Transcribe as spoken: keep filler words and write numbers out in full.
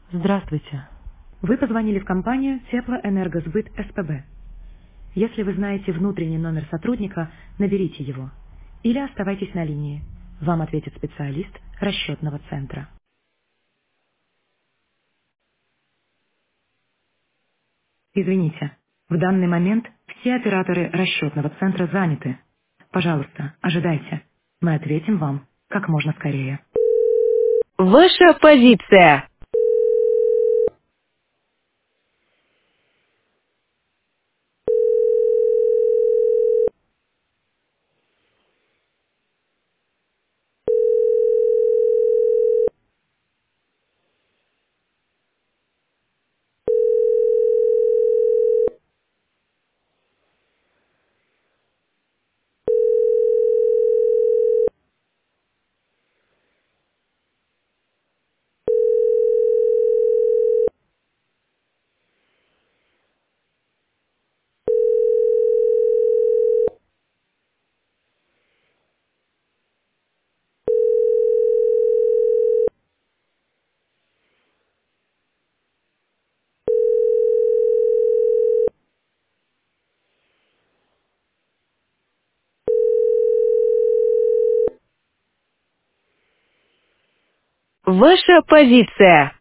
Здравствуйте. Вы позвонили в компанию Теплоэнергосбыт СПБ. Если вы знаете внутренний номер сотрудника, наберите его. Или оставайтесь на линии. Вам ответит специалист расчетного центра. Извините, в данный момент все операторы расчетного центра заняты. Пожалуйста, ожидайте. Мы ответим вам как можно скорее. Ваша позиция. Ваша позиция.